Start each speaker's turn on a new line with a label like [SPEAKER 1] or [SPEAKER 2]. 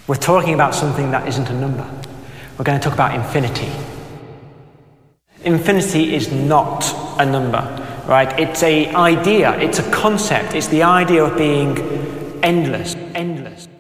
[SPEAKER 1] We're talking about something that isn't a number. We're going to talk about infinity. Infinity is not a number, right? It's an idea, it's a concept, it's the idea of being endless.